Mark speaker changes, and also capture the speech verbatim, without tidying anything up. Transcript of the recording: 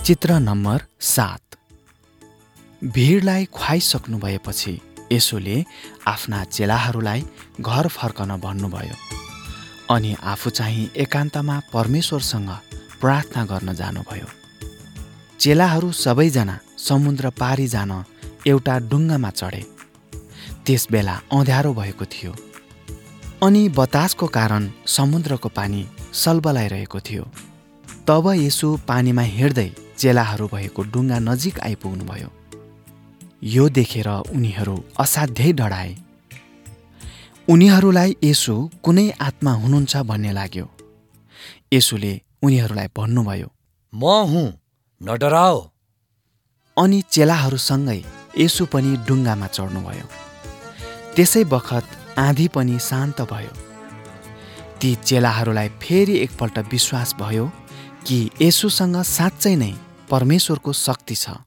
Speaker 1: चित्र नम्बर सात। भिडलाई खुवाइसक्नु भएपछि येशूले आफ्ना चेलाहरूलाई घर फर्कन भन्नुभयो अनि आफू चाहिँ एकान्तमा परमेश्वरसँग प्रार्थना गर्न जानुभयो। चेलाहरू सबैजना समुद्र पारी जान एउटा डुङ्गामा चढे। त्यस बेला अँध्यारो भएको थियो अनि बतासको कारण समुद्रको पानी सलबलाइरहेको थियो। तब येशू पानीमा हिँड्दै चेलाहरू भएको डुङ्गा नजिक आइपुग्नुभयो। यो देखेर उनीहरू असाध्यै डराए। उनीहरूलाई येशू कुनै आत्मा हुनुहुन्छ भन्ने लाग्यो। येशूले उनीहरूलाई भन्नुभयो,
Speaker 2: म हुँ, न डराओ।
Speaker 1: अनि चेलाहरूसँगै येशू पनि डुङ्गामा चढ्नुभयो। त्यसै बखत आँधी पनि शान्त भयो। ती चेलाहरूलाई फेरि एकपल्ट विश्वास भयो कि येशूसँग साँच्चै नै परमेश्वरको शक्ति छ।